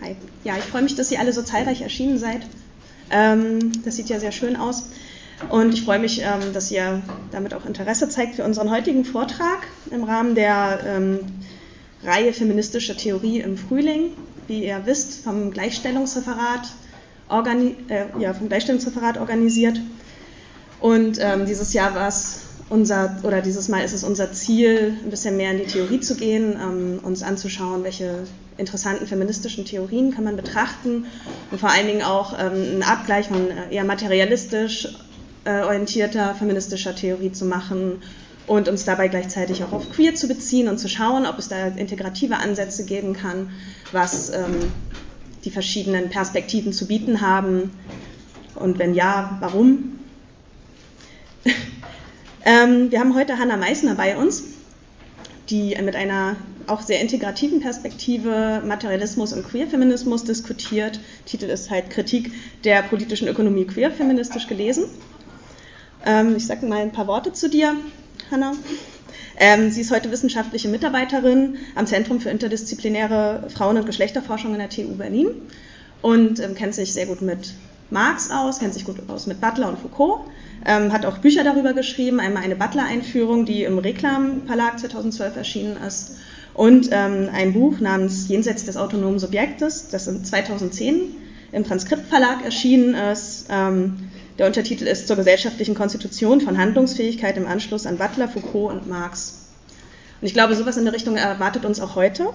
Hi. Ja, ich freue mich, dass ihr alle so zahlreich erschienen seid. Das sieht ja sehr schön aus. Und ich freue mich, dass ihr damit auch Interesse zeigt für unseren heutigen Vortrag im Rahmen der Reihe Feministische Theorie im Frühling, wie ihr wisst, vom Gleichstellungsreferat organisiert. Und dieses Mal ist es unser Ziel, ein bisschen mehr in die Theorie zu gehen, uns anzuschauen, welche interessanten feministischen Theorien kann man betrachten und vor allen Dingen auch einen Abgleich von eher materialistisch orientierter feministischer Theorie zu machen und uns dabei gleichzeitig auch auf Queer zu beziehen und zu schauen, ob es da integrative Ansätze geben kann, was die verschiedenen Perspektiven zu bieten haben und wenn ja, warum. Wir haben heute Hannah Meissner bei uns, die mit einer auch sehr integrativen Perspektive Materialismus und Queerfeminismus diskutiert. Titel ist halt Kritik der politischen Ökonomie queerfeministisch gelesen. Ich sage mal ein paar Worte zu dir, Hannah. Sie ist heute wissenschaftliche Mitarbeiterin am Zentrum für interdisziplinäre Frauen- und Geschlechterforschung in der TU Berlin und kennt sich sehr gut mit Marx aus, kennt sich gut aus mit Butler und Foucault, hat auch Bücher darüber geschrieben, einmal eine Butler-Einführung, die im Reklam Verlag 2012 erschienen ist, und ein Buch namens Jenseits des autonomen Subjektes, das 2010 im Transkript Verlag erschienen ist. Der Untertitel ist Zur gesellschaftlichen Konstitution von Handlungsfähigkeit im Anschluss an Butler, Foucault und Marx. Und ich glaube, sowas in der Richtung erwartet uns auch heute.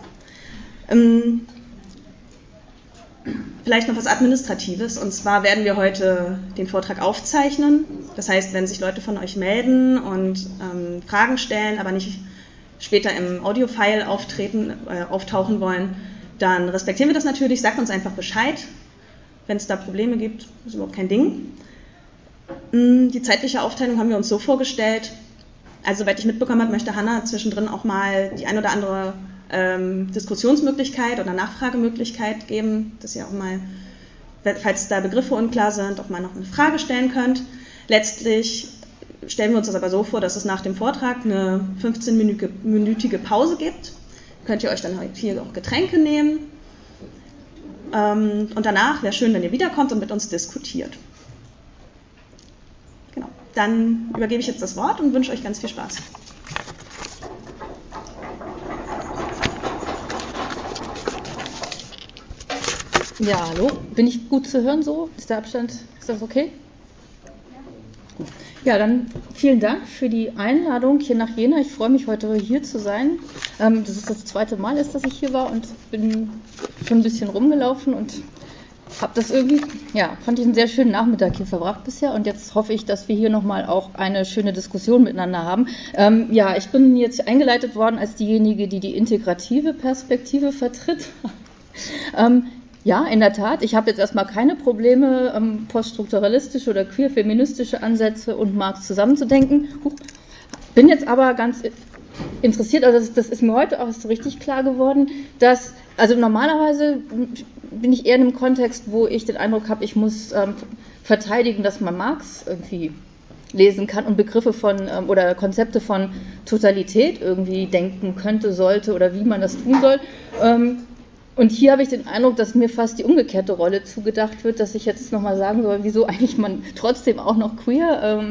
Vielleicht noch was Administratives, und zwar werden wir heute den Vortrag aufzeichnen. Das heißt, wenn sich Leute von euch melden und Fragen stellen, aber nicht später im Audio-File auftauchen wollen, dann respektieren wir das natürlich. Sagt uns einfach Bescheid, wenn es da Probleme gibt. Das ist überhaupt kein Ding. Die zeitliche Aufteilung haben wir uns so vorgestellt. Also, soweit ich mitbekommen habe, möchte Hannah zwischendrin auch mal die ein oder andere Diskussionsmöglichkeit oder Nachfragemöglichkeit geben, dass ihr auch mal, falls da Begriffe unklar sind, auch mal noch eine Frage stellen könnt. Letztlich stellen wir uns das aber so vor, dass es nach dem Vortrag eine 15-minütige Pause gibt. Könnt ihr euch dann hier auch Getränke nehmen. Und danach wäre es schön, wenn ihr wiederkommt und mit uns diskutiert. Genau. Dann übergebe ich jetzt das Wort und wünsche euch ganz viel Spaß. Ja, hallo. Bin ich gut zu hören so? Ist der Abstand, ist das okay? Gut. Ja, dann vielen Dank für die Einladung hier nach Jena. Ich freue mich, heute hier zu sein. Das ist das zweite Mal, dass ich hier war und bin schon ein bisschen rumgelaufen und habe das irgendwie, fand ich einen sehr schönen Nachmittag hier verbracht bisher, und jetzt hoffe ich, dass wir hier nochmal auch eine schöne Diskussion miteinander haben. Ich bin jetzt eingeleitet worden als diejenige, die die integrative Perspektive vertritt. Ja, in der Tat. Ich habe jetzt erstmal keine Probleme, poststrukturalistische oder queer-feministische Ansätze und Marx zusammenzudenken. Bin jetzt aber ganz interessiert, also das ist mir heute auch so richtig klar geworden, dass, also normalerweise bin ich eher in einem Kontext, wo ich den Eindruck habe, ich muss verteidigen, dass man Marx irgendwie lesen kann und Begriffe von oder Konzepte von Totalität irgendwie denken könnte, sollte oder wie man das tun soll. Und hier habe ich den Eindruck, dass mir fast die umgekehrte Rolle zugedacht wird, dass ich jetzt nochmal sagen soll, wieso eigentlich man trotzdem auch noch queer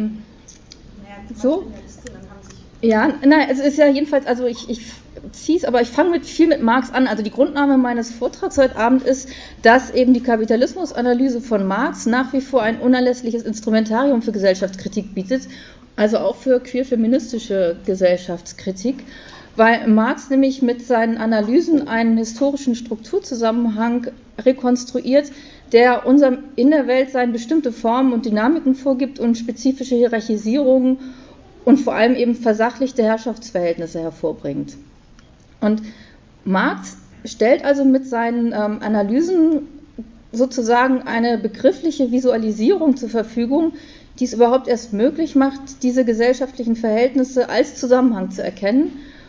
so. Ja, nein, es ist ja jedenfalls, also ich ziehe es, aber ich fange viel mit Marx an. Also die Grundnahme meines Vortrags heute Abend ist, dass eben die Kapitalismusanalyse von Marx nach wie vor ein unerlässliches Instrumentarium für Gesellschaftskritik bietet, also auch für queer-feministische Gesellschaftskritik. Weil Marx nämlich mit seinen Analysen einen historischen Strukturzusammenhang rekonstruiert, der in der Welt seine bestimmte Formen und Dynamiken vorgibt und spezifische Hierarchisierungen und vor allem eben versachlichte Herrschaftsverhältnisse hervorbringt. Und Marx stellt also mit seinen Analysen sozusagen eine begriffliche Visualisierung zur Verfügung, die es überhaupt erst möglich macht, diese gesellschaftlichen Verhältnisse als Zusammenhang zu erkennen.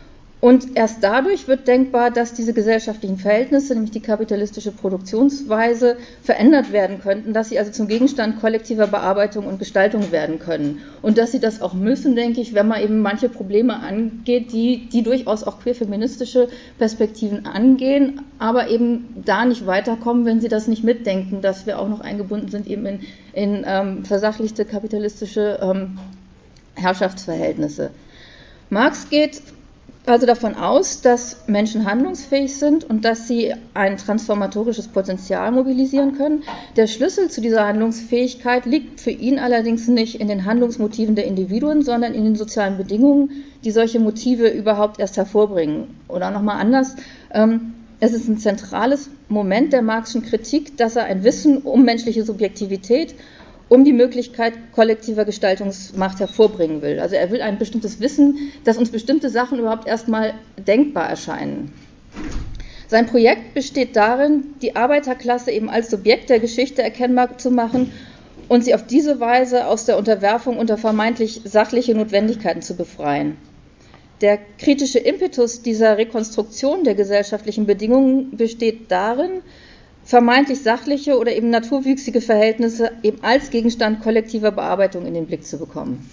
Und erst dadurch wird denkbar, dass diese gesellschaftlichen Verhältnisse, nämlich die kapitalistische Produktionsweise, verändert werden könnten, dass sie also zum Gegenstand kollektiver Bearbeitung und Gestaltung werden können. Und dass sie das auch müssen, denke ich, wenn man eben manche Probleme angeht, die durchaus auch queer-feministische Perspektiven angehen, aber eben da nicht weiterkommen, wenn sie das nicht mitdenken, dass wir auch noch eingebunden sind eben in versachlichte kapitalistische Herrschaftsverhältnisse. Marx geht also davon aus, dass Menschen handlungsfähig sind und dass sie ein transformatorisches Potenzial mobilisieren können. Der Schlüssel zu dieser Handlungsfähigkeit liegt für ihn allerdings nicht in den Handlungsmotiven der Individuen, sondern in den sozialen Bedingungen, die solche Motive überhaupt erst hervorbringen. Oder nochmal anders, es ist ein zentrales Moment der Marxischen Kritik, dass er ein Wissen um menschliche Subjektivität, um die Möglichkeit kollektiver Gestaltungsmacht hervorbringen will. Also er will ein bestimmtes Wissen, dass uns bestimmte Sachen überhaupt erstmal denkbar erscheinen. Sein Projekt besteht darin, die Arbeiterklasse eben als Subjekt der Geschichte erkennbar zu machen und sie auf diese Weise aus der Unterwerfung unter vermeintlich sachliche Notwendigkeiten zu befreien. Der kritische Impetus dieser Rekonstruktion der gesellschaftlichen Bedingungen besteht darin, vermeintlich sachliche oder eben naturwüchsige Verhältnisse eben als Gegenstand kollektiver Bearbeitung in den Blick zu bekommen.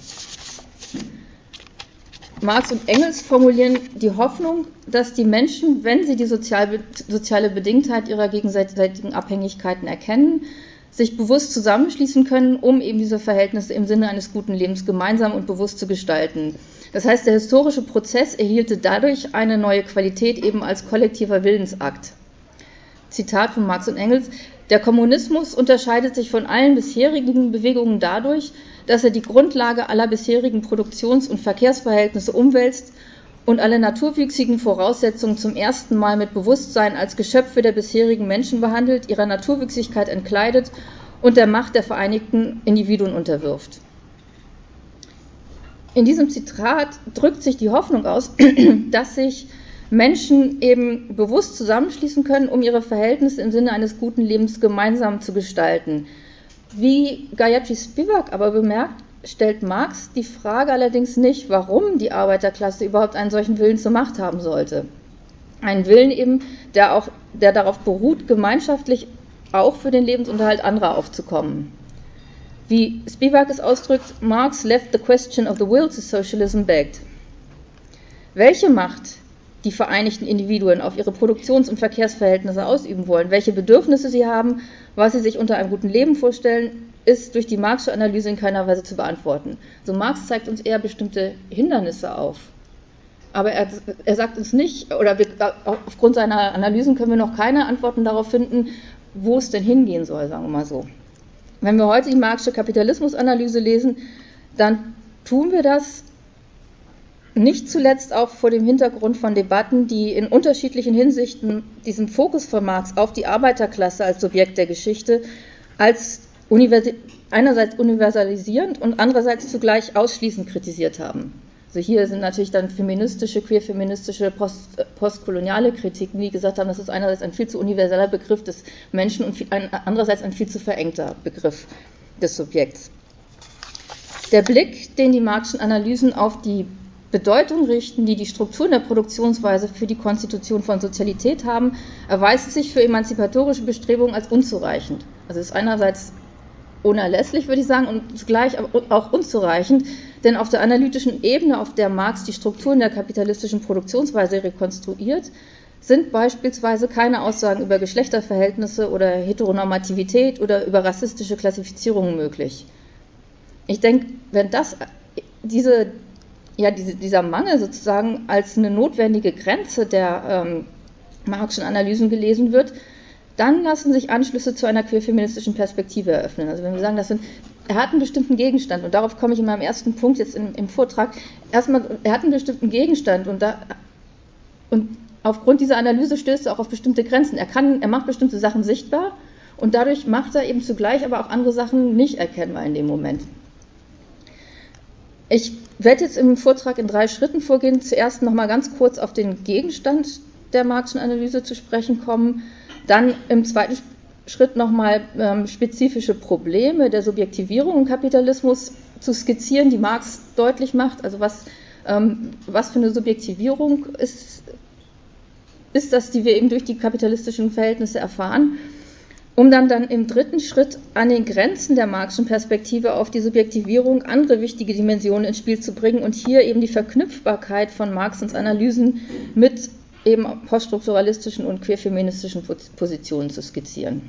Marx und Engels formulieren die Hoffnung, dass die Menschen, wenn sie die soziale Bedingtheit ihrer gegenseitigen Abhängigkeiten erkennen, sich bewusst zusammenschließen können, um eben diese Verhältnisse im Sinne eines guten Lebens gemeinsam und bewusst zu gestalten. Das heißt, der historische Prozess erhielte dadurch eine neue Qualität eben als kollektiver Willensakt. Zitat von Marx und Engels: Der Kommunismus unterscheidet sich von allen bisherigen Bewegungen dadurch, dass er die Grundlage aller bisherigen Produktions- und Verkehrsverhältnisse umwälzt und alle naturwüchsigen Voraussetzungen zum ersten Mal mit Bewusstsein als Geschöpfe der bisherigen Menschen behandelt, ihrer Naturwüchsigkeit entkleidet und der Macht der vereinigten Individuen unterwirft. In diesem Zitat drückt sich die Hoffnung aus, dass sich Menschen eben bewusst zusammenschließen können, um ihre Verhältnisse im Sinne eines guten Lebens gemeinsam zu gestalten. Wie Gayatri Spivak aber bemerkt, stellt Marx die Frage allerdings nicht, warum die Arbeiterklasse überhaupt einen solchen Willen zur Macht haben sollte. Einen Willen eben, der darauf beruht, gemeinschaftlich auch für den Lebensunterhalt anderer aufzukommen. Wie Spivak es ausdrückt, Marx left the question of the will to socialism begged. Welche Macht die vereinigten Individuen auf ihre Produktions- und Verkehrsverhältnisse ausüben wollen, welche Bedürfnisse sie haben, was sie sich unter einem guten Leben vorstellen, ist durch die Marxische Analyse in keiner Weise zu beantworten. So Marx zeigt uns eher bestimmte Hindernisse auf. Aber er sagt uns nicht, oder aufgrund seiner Analysen können wir noch keine Antworten darauf finden, wo es denn hingehen soll, sagen wir mal so. Wenn wir heute die Marxische Kapitalismusanalyse lesen, dann tun wir das nicht zuletzt auch vor dem Hintergrund von Debatten, die in unterschiedlichen Hinsichten diesen Fokus von Marx auf die Arbeiterklasse als Subjekt der Geschichte als einerseits universalisierend und andererseits zugleich ausschließend kritisiert haben. Also hier sind natürlich dann feministische, queer-feministische, postkoloniale Kritiken, die gesagt haben, das ist einerseits ein viel zu universeller Begriff des Menschen und andererseits ein viel zu verengter Begriff des Subjekts. Der Blick, den die Marxischen Analysen auf die Bedeutung richten, die die Strukturen der Produktionsweise für die Konstitution von Sozialität haben, erweist sich für emanzipatorische Bestrebungen als unzureichend. Also ist einerseits unerlässlich, würde ich sagen, und zugleich auch unzureichend, denn auf der analytischen Ebene, auf der Marx die Strukturen der kapitalistischen Produktionsweise rekonstruiert, sind beispielsweise keine Aussagen über Geschlechterverhältnisse oder Heteronormativität oder über rassistische Klassifizierungen möglich. Ich denke, wenn dieser Mangel sozusagen als eine notwendige Grenze der Marxischen Analysen gelesen wird, dann lassen sich Anschlüsse zu einer queerfeministischen Perspektive eröffnen. Also wenn wir sagen, er hat einen bestimmten Gegenstand, und darauf komme ich in meinem ersten Punkt jetzt im Vortrag, erstmal, er hat einen bestimmten Gegenstand und aufgrund dieser Analyse stößt er auch auf bestimmte Grenzen. Er macht bestimmte Sachen sichtbar und dadurch macht er eben zugleich aber auch andere Sachen nicht erkennbar in dem Moment. Ich werde jetzt im Vortrag in 3 Schritten vorgehen. Zuerst nochmal ganz kurz auf den Gegenstand der Marxischen Analyse zu sprechen kommen, dann im zweiten Schritt nochmal spezifische Probleme der Subjektivierung im Kapitalismus zu skizzieren, die Marx deutlich macht, also was was für eine Subjektivierung ist das, die wir eben durch die kapitalistischen Verhältnisse erfahren, um dann im dritten Schritt an den Grenzen der Marxischen Perspektive auf die Subjektivierung andere wichtige Dimensionen ins Spiel zu bringen und hier eben die Verknüpfbarkeit von Marxens Analysen mit eben poststrukturalistischen und queerfeministischen Positionen zu skizzieren.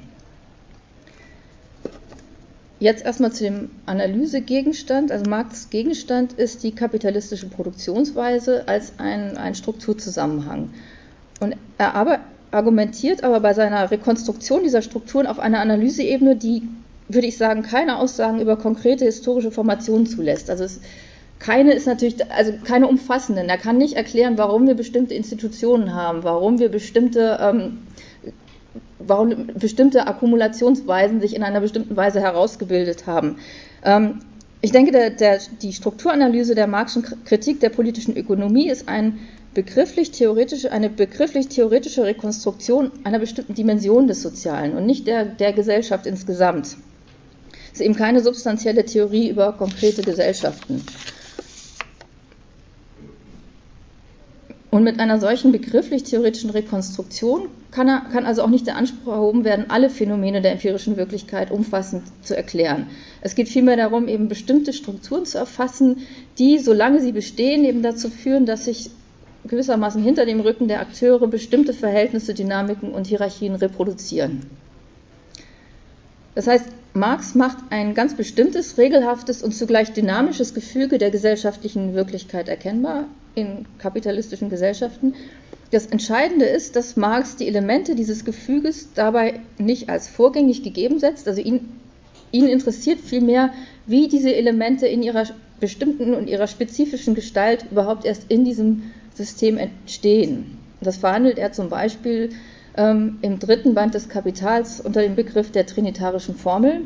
Jetzt erstmal zu dem Analysegegenstand. Also Marx' Gegenstand ist die kapitalistische Produktionsweise als ein Strukturzusammenhang. Und er argumentiert aber bei seiner Rekonstruktion dieser Strukturen auf einer Analyseebene, die, würde ich sagen, keine Aussagen über konkrete historische Formationen zulässt. Also keine umfassenden. Er kann nicht erklären, warum wir bestimmte Institutionen haben, warum bestimmte Akkumulationsweisen sich in einer bestimmten Weise herausgebildet haben. Ich denke, die Strukturanalyse der Marxischen Kritik der politischen Ökonomie ist eine begrifflich-theoretische Rekonstruktion einer bestimmten Dimension des Sozialen und nicht der Gesellschaft insgesamt. Es ist eben keine substanzielle Theorie über konkrete Gesellschaften. Und mit einer solchen begrifflich-theoretischen Rekonstruktion kann also auch nicht der Anspruch erhoben werden, alle Phänomene der empirischen Wirklichkeit umfassend zu erklären. Es geht vielmehr darum, eben bestimmte Strukturen zu erfassen, die, solange sie bestehen, eben dazu führen, dass sich gewissermaßen hinter dem Rücken der Akteure bestimmte Verhältnisse, Dynamiken und Hierarchien reproduzieren. Das heißt, Marx macht ein ganz bestimmtes, regelhaftes und zugleich dynamisches Gefüge der gesellschaftlichen Wirklichkeit erkennbar in kapitalistischen Gesellschaften. Das Entscheidende ist, dass Marx die Elemente dieses Gefüges dabei nicht als vorgängig gegeben setzt. Also ihn interessiert vielmehr, wie diese Elemente in ihrer bestimmten und ihrer spezifischen Gestalt überhaupt erst in diesem System entstehen. Das verhandelt er zum Beispiel im dritten Band des Kapitals unter dem Begriff der trinitarischen Formel,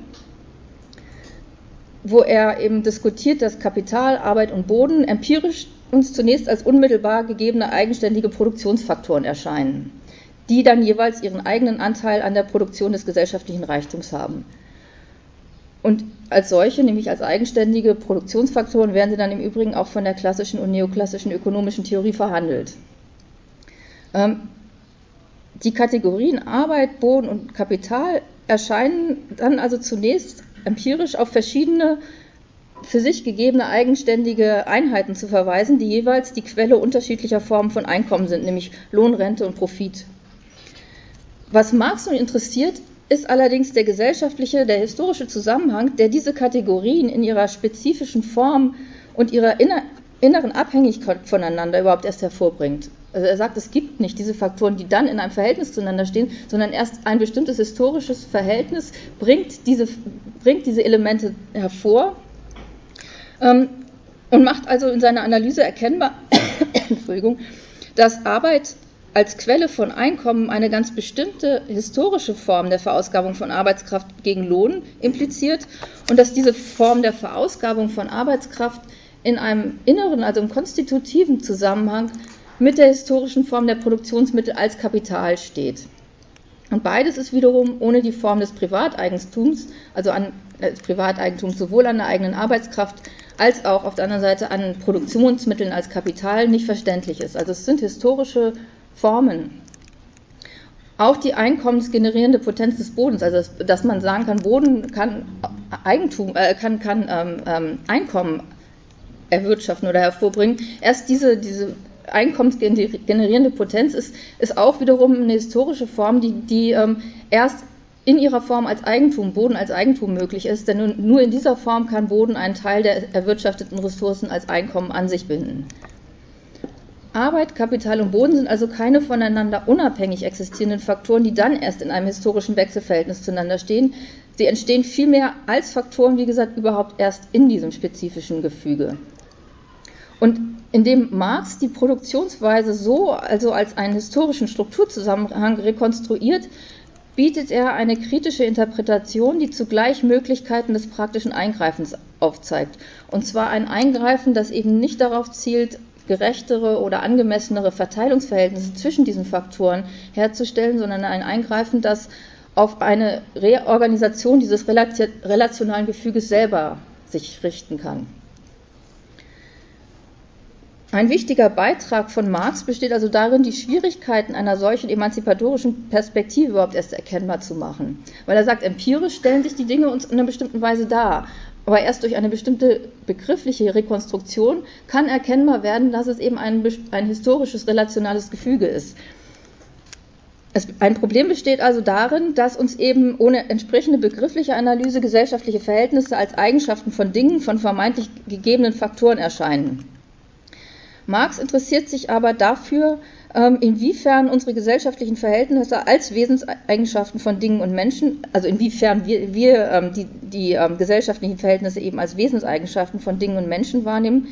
wo er eben diskutiert, dass Kapital, Arbeit und Boden empirisch uns zunächst als unmittelbar gegebene eigenständige Produktionsfaktoren erscheinen, die dann jeweils ihren eigenen Anteil an der Produktion des gesellschaftlichen Reichtums haben. Und als solche, nämlich als eigenständige Produktionsfaktoren, werden sie dann im Übrigen auch von der klassischen und neoklassischen ökonomischen Theorie verhandelt. Die Kategorien Arbeit, Boden und Kapital erscheinen dann also zunächst empirisch auf verschiedene für sich gegebene eigenständige Einheiten zu verweisen, die jeweils die Quelle unterschiedlicher Formen von Einkommen sind, nämlich Lohn, Rente und Profit. Was Marx nun interessiert, ist allerdings der historische Zusammenhang, der diese Kategorien in ihrer spezifischen Form und ihrer inneren Abhängigkeit voneinander überhaupt erst hervorbringt. Also er sagt, es gibt nicht diese Faktoren, die dann in einem Verhältnis zueinander stehen, sondern erst ein bestimmtes historisches Verhältnis bringt diese Elemente hervor und macht also in seiner Analyse erkennbar, dass Arbeit als Quelle von Einkommen eine ganz bestimmte historische Form der Verausgabung von Arbeitskraft gegen Lohn impliziert und dass diese Form der Verausgabung von Arbeitskraft in einem inneren, also im konstitutiven Zusammenhang mit der historischen Form der Produktionsmittel als Kapital steht. Und beides ist wiederum ohne die Form des Privateigentums, also Privateigentum sowohl an der eigenen Arbeitskraft als auch auf der anderen Seite an Produktionsmitteln als Kapital nicht verständlich ist. Also es sind historische Formen. Auch die einkommensgenerierende Potenz des Bodens, also dass man sagen kann, Boden kann Einkommen erwirtschaften oder hervorbringen. Erst diese einkommensgenerierende Potenz ist auch wiederum eine historische Form, die erst in ihrer Form als Eigentum, Boden als Eigentum möglich ist, denn nur in dieser Form kann Boden einen Teil der erwirtschafteten Ressourcen als Einkommen an sich binden. Arbeit, Kapital und Boden sind also keine voneinander unabhängig existierenden Faktoren, die dann erst in einem historischen Wechselverhältnis zueinander stehen. Sie entstehen vielmehr als Faktoren, wie gesagt, überhaupt erst in diesem spezifischen Gefüge. Und indem Marx die Produktionsweise also als einen historischen Strukturzusammenhang rekonstruiert, bietet er eine kritische Interpretation, die zugleich Möglichkeiten des praktischen Eingreifens aufzeigt. Und zwar ein Eingreifen, das eben nicht darauf zielt, gerechtere oder angemessenere Verteilungsverhältnisse zwischen diesen Faktoren herzustellen, sondern ein Eingreifen, das auf eine Reorganisation dieses relationalen Gefüges selber sich richten kann. Ein wichtiger Beitrag von Marx besteht also darin, die Schwierigkeiten einer solchen emanzipatorischen Perspektive überhaupt erst erkennbar zu machen. Weil er sagt, empirisch stellen sich die Dinge uns in einer bestimmten Weise dar. Aber erst durch eine bestimmte begriffliche Rekonstruktion kann erkennbar werden, dass es eben ein historisches, relationales Gefüge ist. Ein Problem besteht also darin, dass uns eben ohne entsprechende begriffliche Analyse gesellschaftliche Verhältnisse als Eigenschaften von Dingen, von vermeintlich gegebenen Faktoren erscheinen. Marx interessiert sich aber dafür, inwiefern unsere gesellschaftlichen Verhältnisse als Wesenseigenschaften von Dingen und Menschen, also inwiefern wir die gesellschaftlichen Verhältnisse eben als Wesenseigenschaften von Dingen und Menschen wahrnehmen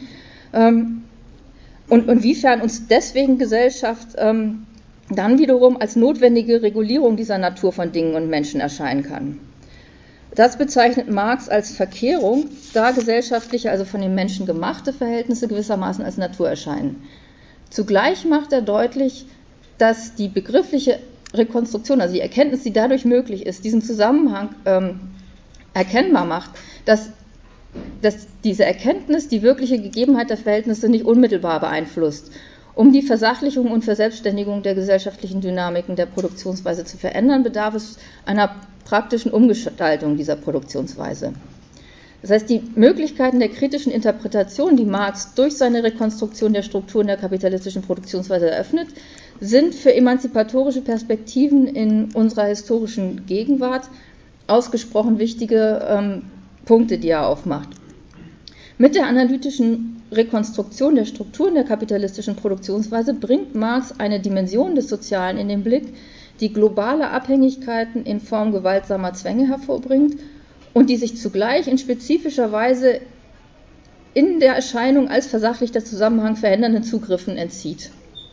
und inwiefern uns deswegen Gesellschaft dann wiederum als notwendige Regulierung dieser Natur von Dingen und Menschen erscheinen kann. Das bezeichnet Marx als Verkehrung, da gesellschaftliche, also von den Menschen gemachte Verhältnisse gewissermaßen als Natur erscheinen. Zugleich macht er deutlich, dass die begriffliche Rekonstruktion, also die Erkenntnis, die dadurch möglich ist, diesen Zusammenhang erkennbar macht, dass diese Erkenntnis die wirkliche Gegebenheit der Verhältnisse nicht unmittelbar beeinflusst. Um die Versachlichung und Verselbstständigung der gesellschaftlichen Dynamiken der Produktionsweise zu verändern, bedarf es einer praktischen Umgestaltung dieser Produktionsweise. Das heißt, die Möglichkeiten der kritischen Interpretation, die Marx durch seine Rekonstruktion der Strukturen der kapitalistischen Produktionsweise eröffnet, sind für emanzipatorische Perspektiven in unserer historischen Gegenwart ausgesprochen wichtige Punkte, die er aufmacht. Mit der analytischen Rekonstruktion der Strukturen der kapitalistischen Produktionsweise bringt Marx eine Dimension des Sozialen in den Blick, die globale Abhängigkeiten in Form gewaltsamer Zwänge hervorbringt und die sich zugleich in spezifischer Weise in der Erscheinung als versachlichter Zusammenhang verändernden Zugriffen entzieht.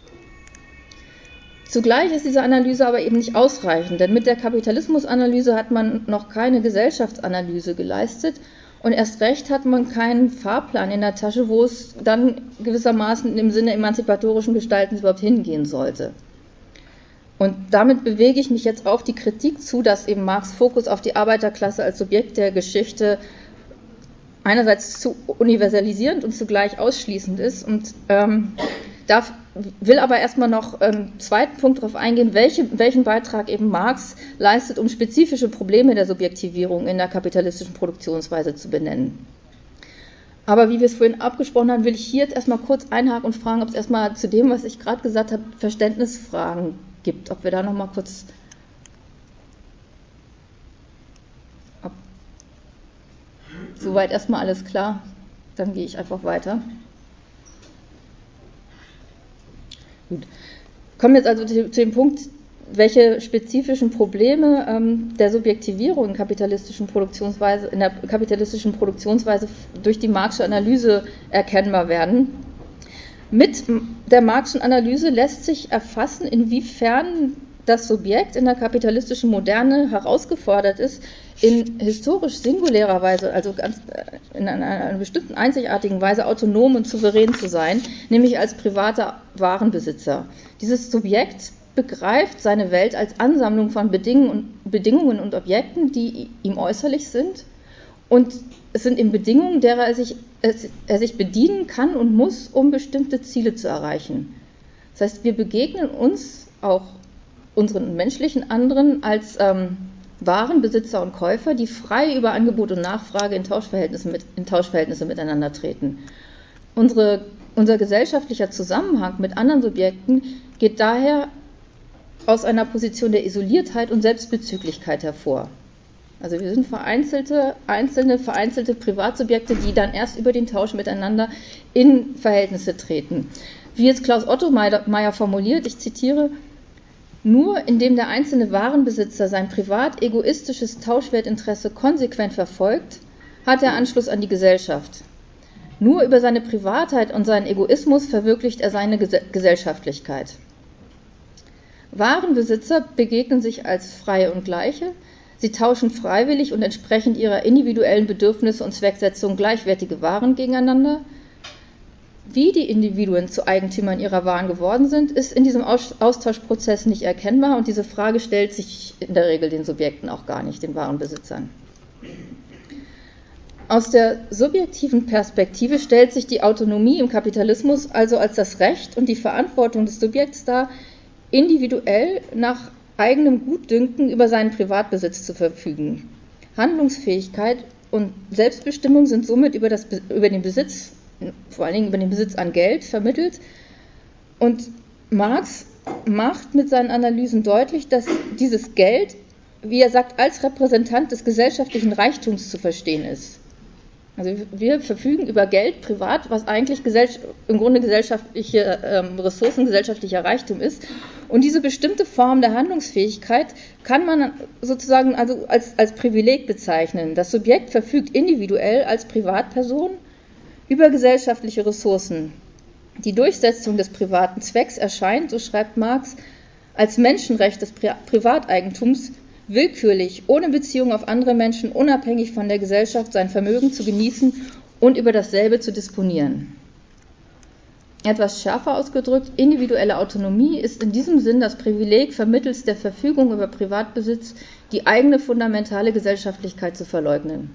Zugleich ist diese Analyse aber eben nicht ausreichend, denn mit der Kapitalismusanalyse hat man noch keine Gesellschaftsanalyse geleistet und erst recht hat man keinen Fahrplan in der Tasche, wo es dann gewissermaßen im Sinne emanzipatorischen Gestaltens überhaupt hingehen sollte. Und damit bewege ich mich jetzt auf die Kritik zu, dass eben Marx Fokus auf die Arbeiterklasse als Subjekt der Geschichte einerseits zu universalisierend und zugleich ausschließend ist. Und will aber erstmal noch im zweiten Punkt darauf eingehen, welchen Beitrag eben Marx leistet, um spezifische Probleme der Subjektivierung in der kapitalistischen Produktionsweise zu benennen. Aber wie wir es vorhin abgesprochen haben, will ich hier jetzt erstmal kurz einhaken und fragen, ob es erstmal zu dem, was ich gerade gesagt habe, Verständnisfragen gibt. Ob wir da nochmal kurz... Soweit erstmal alles klar. Dann gehe ich einfach weiter. Gut. Kommen wir jetzt also zu dem Punkt, welche spezifischen Probleme der Subjektivierung in der kapitalistischen Produktionsweise durch die Marxische Analyse erkennbar werden. Mit der Marxischen Analyse lässt sich erfassen, inwiefern das Subjekt in der kapitalistischen Moderne herausgefordert ist, in historisch singulärer Weise, also in einer bestimmten einzigartigen Weise autonom und souverän zu sein, nämlich als privater Warenbesitzer. Dieses Subjekt begreift seine Welt als Ansammlung von Bedingungen und Objekten, die ihm äußerlich sind, und es sind eben Bedingungen, derer er sich bedienen kann und muss, um bestimmte Ziele zu erreichen. Das heißt, wir begegnen uns auch unseren menschlichen anderen als Warenbesitzer und Käufer, die frei über Angebot und Nachfrage in Tauschverhältnisse miteinander treten. Unser gesellschaftlicher Zusammenhang mit anderen Subjekten geht daher aus einer Position der Isoliertheit und Selbstbezüglichkeit hervor. Also wir sind vereinzelte Privatsubjekte, die dann erst über den Tausch miteinander in Verhältnisse treten. Wie jetzt Klaus Otto Meyer formuliert, ich zitiere: Nur indem der einzelne Warenbesitzer sein privat egoistisches Tauschwertinteresse konsequent verfolgt, hat er Anschluss an die Gesellschaft. Nur über seine Privatheit und seinen Egoismus verwirklicht er seine Gesellschaftlichkeit. Warenbesitzer begegnen sich als Freie und Gleiche. Sie tauschen freiwillig und entsprechend ihrer individuellen Bedürfnisse und Zwecksetzung gleichwertige Waren gegeneinander. Wie die Individuen zu Eigentümern ihrer Waren geworden sind, ist in diesem Austauschprozess nicht erkennbar, und diese Frage stellt sich in der Regel den Subjekten auch gar nicht, den Warenbesitzern. Aus der subjektiven Perspektive stellt sich die Autonomie im Kapitalismus also als das Recht und die Verantwortung des Subjekts dar, individuell nach eigenem Gutdünken über seinen Privatbesitz zu verfügen. Handlungsfähigkeit und Selbstbestimmung sind somit über den Besitz, vor allen Dingen über den Besitz an Geld, vermittelt. Und Marx macht mit seinen Analysen deutlich, dass dieses Geld, wie er sagt, als Repräsentant des gesellschaftlichen Reichtums zu verstehen ist. Also wir verfügen über Geld privat, was eigentlich im Grunde gesellschaftliche Ressourcen, gesellschaftlicher Reichtum ist. Und diese bestimmte Form der Handlungsfähigkeit kann man sozusagen also als Privileg bezeichnen. Das Subjekt verfügt individuell als Privatperson über gesellschaftliche Ressourcen. Die Durchsetzung des privaten Zwecks erscheint, so schreibt Marx, als Menschenrecht des Privateigentums, willkürlich, ohne Beziehung auf andere Menschen, unabhängig von der Gesellschaft, sein Vermögen zu genießen und über dasselbe zu disponieren. Etwas schärfer ausgedrückt, individuelle Autonomie ist in diesem Sinn das Privileg, vermittels der Verfügung über Privatbesitz die eigene fundamentale Gesellschaftlichkeit zu verleugnen.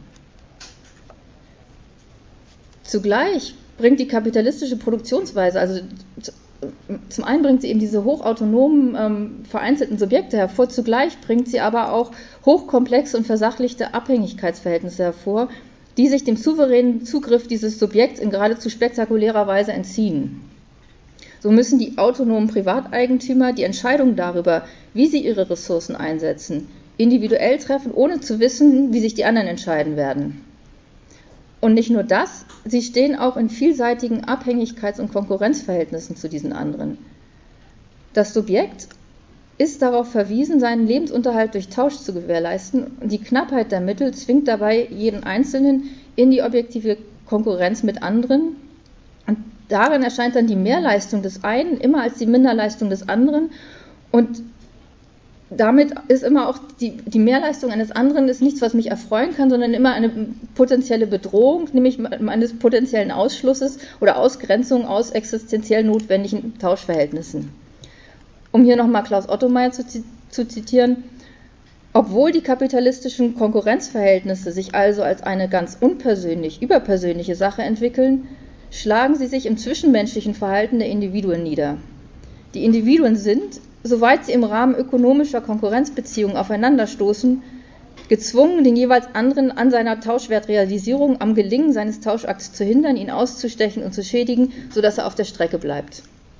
Zugleich bringt die kapitalistische Produktionsweise, also zum einen bringt sie eben diese hochautonomen, vereinzelten Subjekte hervor, zugleich bringt sie aber auch hochkomplexe und versachlichte Abhängigkeitsverhältnisse hervor, die sich dem souveränen Zugriff dieses Subjekts in geradezu spektakulärer Weise entziehen. So müssen die autonomen Privateigentümer die Entscheidung darüber, wie sie ihre Ressourcen einsetzen, individuell treffen, ohne zu wissen, wie sich die anderen entscheiden werden. Und nicht nur das, sie stehen auch in vielseitigen Abhängigkeits- und Konkurrenzverhältnissen zu diesen anderen. Das Subjekt ist darauf verwiesen, seinen Lebensunterhalt durch Tausch zu gewährleisten, und die Knappheit der Mittel zwingt dabei jeden Einzelnen in die objektive Konkurrenz mit anderen. Und darin erscheint dann die Mehrleistung des einen immer als die Minderleistung des anderen, und damit ist immer auch die Mehrleistung eines anderen ist nichts, was mich erfreuen kann, sondern immer eine potenzielle Bedrohung, nämlich eines potenziellen Ausschlusses oder Ausgrenzung aus existenziell notwendigen Tauschverhältnissen. Um hier nochmal Klaus Ottomeyer zu zitieren: Obwohl die kapitalistischen Konkurrenzverhältnisse sich also als eine ganz unpersönlich, überpersönliche Sache entwickeln, schlagen sie sich im zwischenmenschlichen Verhalten der Individuen nieder. Die Individuen sind, soweit sie im Rahmen ökonomischer Konkurrenzbeziehungen aufeinanderstoßen, gezwungen, den jeweils anderen an seiner Tauschwertrealisierung, am Gelingen seines Tauschakts zu hindern, ihn auszustechen und zu schädigen, sodass er auf der Strecke bleibt.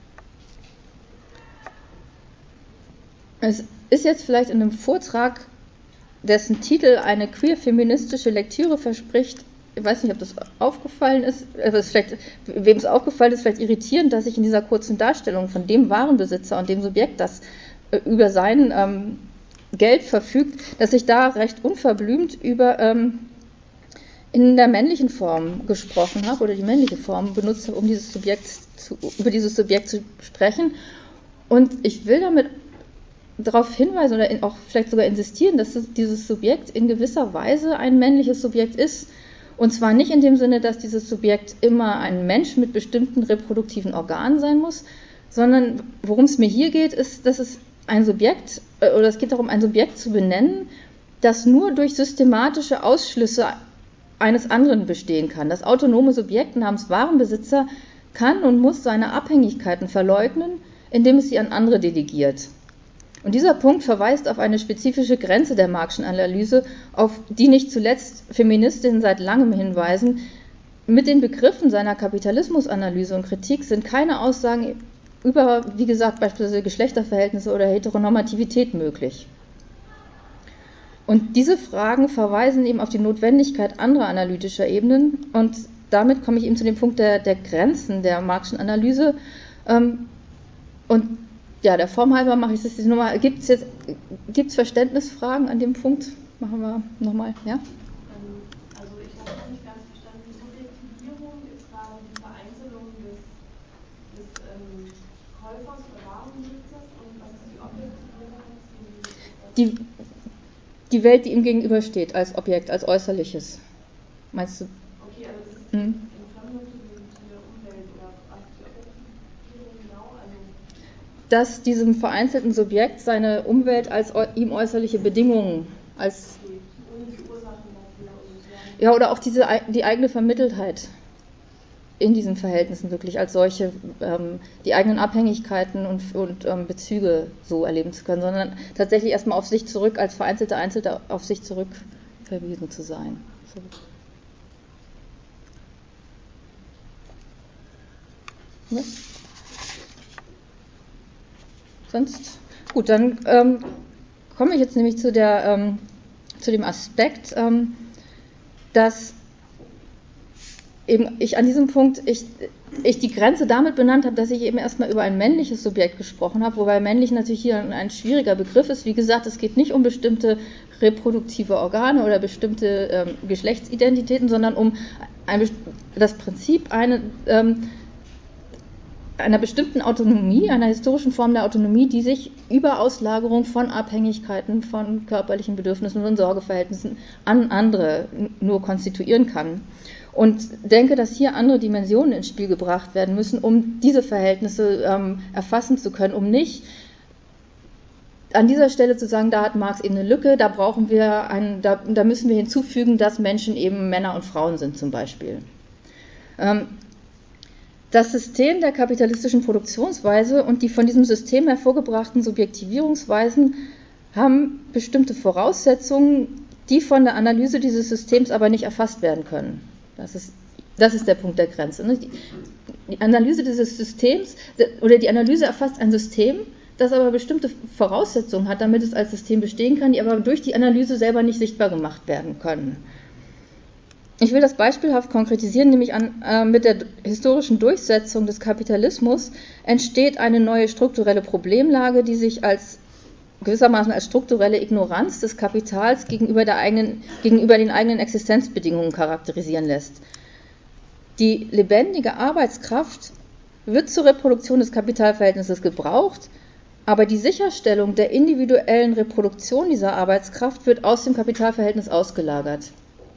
Es ist jetzt vielleicht in einem Vortrag, dessen Titel eine queer-feministische Lektüre verspricht, ich weiß nicht, ob das aufgefallen ist, wem es aufgefallen ist, vielleicht irritierend, dass ich in dieser kurzen Darstellung von dem Warenbesitzer und dem Subjekt, das über sein Geld verfügt, dass ich da recht unverblümt über in der männlichen Form gesprochen habe oder die männliche Form benutzt habe, um über dieses Subjekt zu sprechen. Und ich will damit darauf hinweisen oder auch vielleicht sogar insistieren, dass dieses Subjekt in gewisser Weise ein männliches Subjekt ist. Und zwar nicht in dem Sinne, dass dieses Subjekt immer ein Mensch mit bestimmten reproduktiven Organen sein muss, sondern worum es mir hier geht, ist, dass es es geht darum, ein Subjekt zu benennen, das nur durch systematische Ausschlüsse eines anderen bestehen kann. Das autonome Subjekt namens Warenbesitzer kann und muss seine Abhängigkeiten verleugnen, indem es sie an andere delegiert. Und dieser Punkt verweist auf eine spezifische Grenze der Marx'schen Analyse, auf die nicht zuletzt Feministinnen seit langem hinweisen. Mit den Begriffen seiner Kapitalismusanalyse und Kritik sind keine Aussagen über, wie gesagt, beispielsweise Geschlechterverhältnisse oder Heteronormativität möglich. Und diese Fragen verweisen eben auf die Notwendigkeit anderer analytischer Ebenen, und damit komme ich eben zu dem Punkt der Grenzen der Marx'schen Analyse. Und ja, der Form halber mache ich das jetzt nochmal. Gibt es Verständnisfragen an dem Punkt? Machen wir nochmal, ja? Also ich habe nicht ganz verstanden, die Subjektivierung ist quasi die Vereinzelung des Käufers oder Warenbesitzers, und was ist die Objektivierung? Die Welt, die ihm gegenübersteht, als Objekt, als Äußerliches. Meinst du? Okay, aber das ist in Verbindung zu der Umwelt, oder was ist die Objektivierung genau? Dass diesem vereinzelten Subjekt seine Umwelt als ihm äußerliche Bedingungen, als ohne die Ursachen dafür, und Ja, oder auch die eigene Vermitteltheit in diesen Verhältnissen wirklich als solche, die eigenen Abhängigkeiten und Bezüge so erleben zu können, sondern tatsächlich erstmal auf sich zurück, als vereinzelter Einzelner auf sich zurück verwiesen zu sein. So. Ja. Sonst? Gut, dann komme ich jetzt nämlich zu dem Aspekt, dass eben ich an diesem Punkt ich die Grenze damit benannt habe, dass ich eben erstmal über ein männliches Subjekt gesprochen habe, wobei männlich natürlich hier ein schwieriger Begriff ist. Wie gesagt, es geht nicht um bestimmte reproduktive Organe oder bestimmte Geschlechtsidentitäten, sondern um das Prinzip einer bestimmten Autonomie, einer historischen Form der Autonomie, die sich über Auslagerung von Abhängigkeiten, von körperlichen Bedürfnissen und Sorgeverhältnissen an andere nur konstituieren kann. Und denke, dass hier andere Dimensionen ins Spiel gebracht werden müssen, um diese Verhältnisse erfassen zu können, um nicht an dieser Stelle zu sagen, da hat Marx eben eine Lücke, da müssen wir hinzufügen, dass Menschen eben Männer und Frauen sind zum Beispiel. Das System der kapitalistischen Produktionsweise und die von diesem System hervorgebrachten Subjektivierungsweisen haben bestimmte Voraussetzungen, die von der Analyse dieses Systems aber nicht erfasst werden können. Das ist der Punkt der Grenze. Die Analyse dieses Systems, oder die Analyse erfasst ein System, das aber bestimmte Voraussetzungen hat, damit es als System bestehen kann, die aber durch die Analyse selber nicht sichtbar gemacht werden können. Ich will das beispielhaft konkretisieren, nämlich mit der historischen Durchsetzung des Kapitalismus entsteht eine neue strukturelle Problemlage, die sich gewissermaßen als strukturelle Ignoranz des Kapitals gegenüber den eigenen Existenzbedingungen charakterisieren lässt. Die lebendige Arbeitskraft wird zur Reproduktion des Kapitalverhältnisses gebraucht, aber die Sicherstellung der individuellen Reproduktion dieser Arbeitskraft wird aus dem Kapitalverhältnis ausgelagert.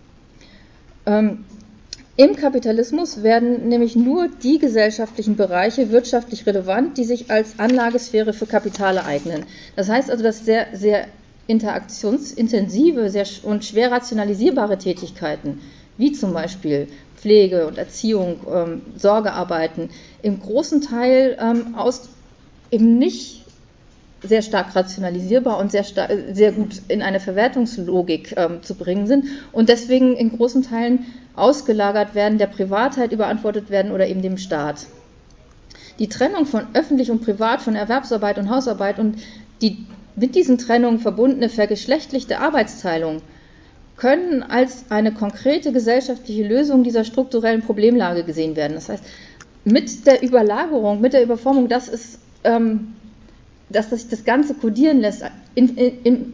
Im Kapitalismus werden nämlich nur die gesellschaftlichen Bereiche wirtschaftlich relevant, die sich als Anlagesphäre für Kapitale eignen. Das heißt also, dass sehr, sehr interaktionsintensive und schwer rationalisierbare Tätigkeiten, wie zum Beispiel Pflege und Erziehung, Sorgearbeiten, im großen Teil eben nicht sehr stark rationalisierbar und sehr gut in eine Verwertungslogik zu bringen sind und deswegen in großen Teilen ausgelagert werden, der Privatheit überantwortet werden oder eben dem Staat. Die Trennung von öffentlich und privat, von Erwerbsarbeit und Hausarbeit und die mit diesen Trennungen verbundene vergeschlechtlichte Arbeitsteilung können als eine konkrete gesellschaftliche Lösung dieser strukturellen Problemlage gesehen werden. Das heißt, mit der Überlagerung, mit der Überformung, dass sich das Ganze kodieren lässt mit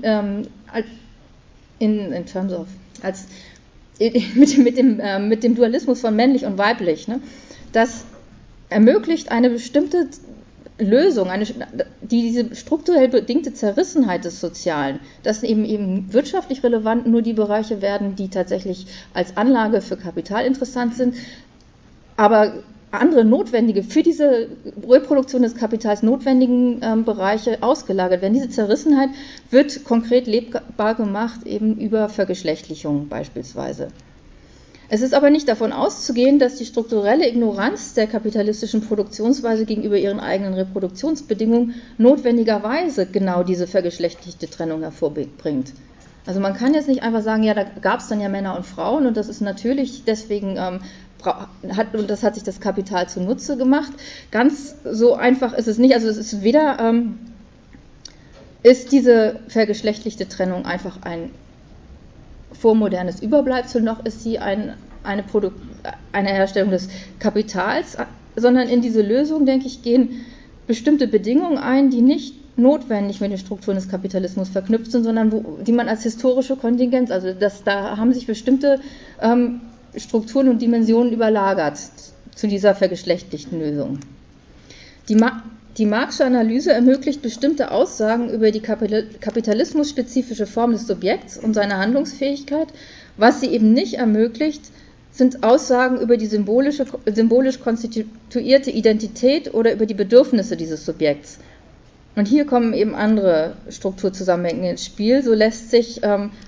dem Dualismus von männlich und weiblich, ne? Das ermöglicht eine bestimmte Lösung, diese strukturell bedingte Zerrissenheit des Sozialen, dass eben wirtschaftlich relevant nur die Bereiche werden, die tatsächlich als Anlage für Kapital interessant sind, aber andere notwendige, für diese Reproduktion des Kapitals notwendigen Bereiche ausgelagert werden. Diese Zerrissenheit wird konkret lebbar gemacht, eben über Vergeschlechtlichung beispielsweise. Es ist aber nicht davon auszugehen, dass die strukturelle Ignoranz der kapitalistischen Produktionsweise gegenüber ihren eigenen Reproduktionsbedingungen notwendigerweise genau diese vergeschlechtlichte Trennung hervorbringt. Also man kann jetzt nicht einfach sagen, ja, da gab es dann ja Männer und Frauen und das ist natürlich deswegen das hat sich das Kapital zunutze gemacht. Ganz so einfach ist es nicht. Also es ist weder ist diese vergeschlechtlichte Trennung einfach ein vormodernes Überbleibsel, noch ist sie eine Herstellung des Kapitals, sondern in diese Lösung, denke ich, gehen bestimmte Bedingungen ein, die nicht notwendig mit den Strukturen des Kapitalismus verknüpft sind, sondern die man als historische Kontingenz, also da haben sich bestimmte Strukturen und Dimensionen überlagert zu dieser vergeschlechtlichten Lösung. Die Marxische Analyse ermöglicht bestimmte Aussagen über die kapitalismusspezifische Form des Subjekts und seine Handlungsfähigkeit. Was sie eben nicht ermöglicht, sind Aussagen über die symbolisch konstituierte Identität oder über die Bedürfnisse dieses Subjekts. Und hier kommen eben andere Strukturzusammenhänge ins Spiel. So lässt sich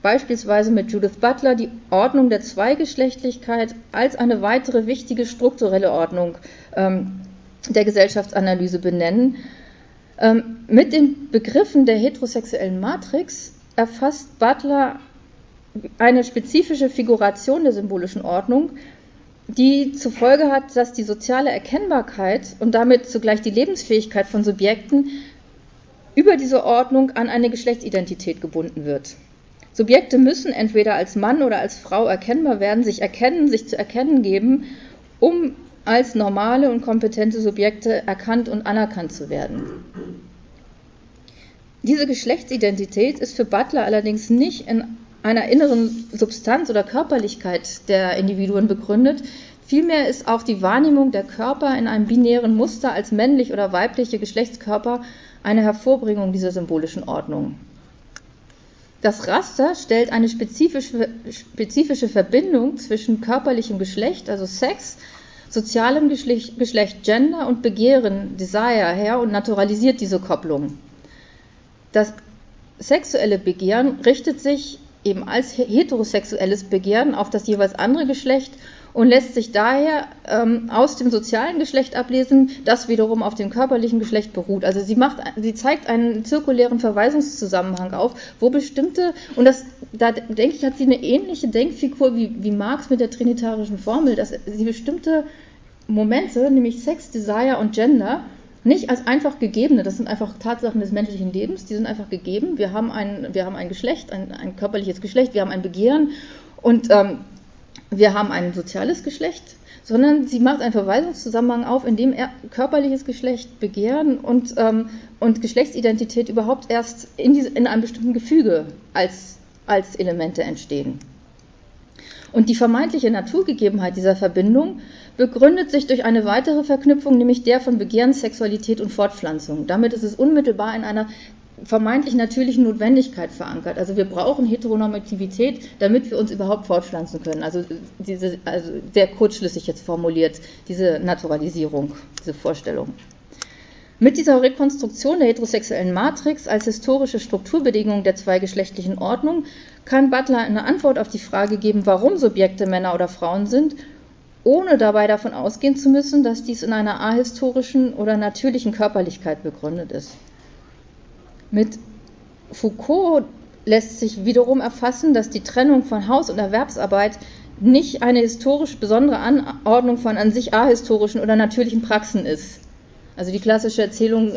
beispielsweise mit Judith Butler die Ordnung der Zweigeschlechtlichkeit als eine weitere wichtige strukturelle Ordnung der Gesellschaftsanalyse benennen. Mit den Begriffen der heterosexuellen Matrix erfasst Butler eine spezifische Figuration der symbolischen Ordnung, die zur Folge hat, dass die soziale Erkennbarkeit und damit zugleich die Lebensfähigkeit von Subjekten über diese Ordnung an eine Geschlechtsidentität gebunden wird. Subjekte müssen entweder als Mann oder als Frau erkennbar werden, sich zu erkennen geben, um als normale und kompetente Subjekte erkannt und anerkannt zu werden. Diese Geschlechtsidentität ist für Butler allerdings nicht in einer inneren Substanz oder Körperlichkeit der Individuen begründet. Vielmehr ist auch die Wahrnehmung der Körper in einem binären Muster als männlich oder weibliche Geschlechtskörper eine Hervorbringung dieser symbolischen Ordnung. Das Raster stellt eine spezifische Verbindung zwischen körperlichem Geschlecht, also Sex, sozialem Geschlecht, Gender und Begehren, Desire her und naturalisiert diese Kopplung. Das sexuelle Begehren richtet sich eben als heterosexuelles Begehren auf das jeweils andere Geschlecht und lässt sich daher aus dem sozialen Geschlecht ablesen, das wiederum auf dem körperlichen Geschlecht beruht. Also sie zeigt einen zirkulären Verweisungszusammenhang auf, wo bestimmte, und da denke ich, hat sie eine ähnliche Denkfigur wie Marx mit der trinitarischen Formel, dass sie bestimmte Momente, nämlich Sex, Desire und Gender, nicht als einfach gegebene, das sind einfach Tatsachen des menschlichen Lebens, die sind einfach gegeben. Wir haben ein Geschlecht, ein körperliches Geschlecht, wir haben ein Begehren und wir haben ein soziales Geschlecht, sondern sie macht einen Verweisungszusammenhang auf, in dem körperliches Geschlecht, Begehren und Geschlechtsidentität überhaupt erst in einem bestimmten Gefüge als Elemente entstehen. Und die vermeintliche Naturgegebenheit dieser Verbindung begründet sich durch eine weitere Verknüpfung, nämlich der von Begehren, Sexualität und Fortpflanzung. Damit ist es unmittelbar in einer vermeintlich natürlichen Notwendigkeit verankert. Also wir brauchen Heteronormativität, damit wir uns überhaupt fortpflanzen können. Also sehr kurzschlüssig jetzt formuliert, diese Naturalisierung, diese Vorstellung. Mit dieser Rekonstruktion der heterosexuellen Matrix als historische Strukturbedingung der zweigeschlechtlichen Ordnung kann Butler eine Antwort auf die Frage geben, warum Subjekte Männer oder Frauen sind, ohne dabei davon ausgehen zu müssen, dass dies in einer ahistorischen oder natürlichen Körperlichkeit begründet ist. Mit Foucault lässt sich wiederum erfassen, dass die Trennung von Haus- und Erwerbsarbeit nicht eine historisch besondere Anordnung von an sich ahistorischen oder natürlichen Praxen ist. Also die klassische Erzählung,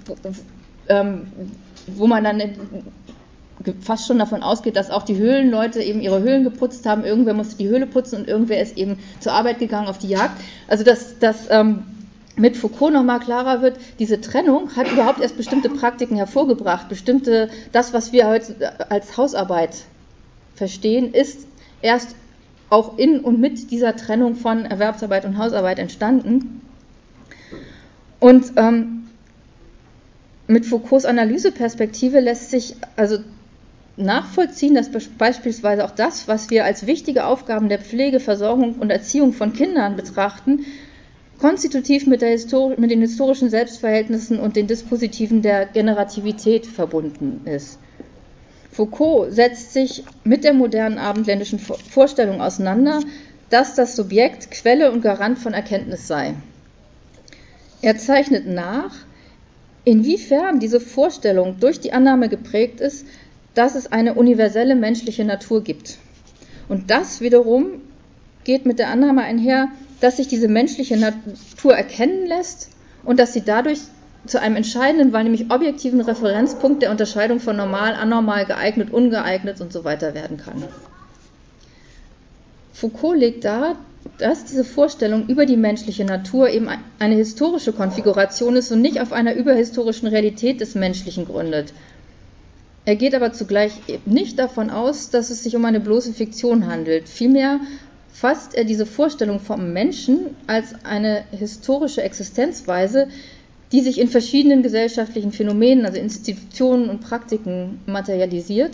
wo man dann fast schon davon ausgeht, dass auch die Höhlenleute eben ihre Höhlen geputzt haben, irgendwer musste die Höhle putzen und irgendwer ist eben zur Arbeit gegangen auf die Jagd. Also dass mit Foucault nochmal klarer wird, diese Trennung hat überhaupt erst bestimmte Praktiken hervorgebracht, das, was wir heute als Hausarbeit verstehen, ist erst auch in und mit dieser Trennung von Erwerbsarbeit und Hausarbeit entstanden. Und mit Foucaults Analyseperspektive lässt sich also nachvollziehen, dass beispielsweise auch das, was wir als wichtige Aufgaben der Pflege, Versorgung und Erziehung von Kindern betrachten, konstitutiv mit den historischen Selbstverhältnissen und den Dispositiven der Generativität verbunden ist. Foucault setzt sich mit der modernen abendländischen Vorstellung auseinander, dass das Subjekt Quelle und Garant von Erkenntnis sei. Er zeichnet nach, inwiefern diese Vorstellung durch die Annahme geprägt ist, dass es eine universelle menschliche Natur gibt. Und das wiederum geht mit der Annahme einher, dass sich diese menschliche Natur erkennen lässt und dass sie dadurch zu einem entscheidenden, weil nämlich objektiven Referenzpunkt der Unterscheidung von normal, anormal, geeignet, ungeeignet und so weiter werden kann. Foucault legt dar, dass diese Vorstellung über die menschliche Natur eben eine historische Konfiguration ist und nicht auf einer überhistorischen Realität des Menschlichen gründet. Er geht aber zugleich nicht davon aus, dass es sich um eine bloße Fiktion handelt. Vielmehr fasst er diese Vorstellung vom Menschen als eine historische Existenzweise, die sich in verschiedenen gesellschaftlichen Phänomenen, also Institutionen und Praktiken materialisiert.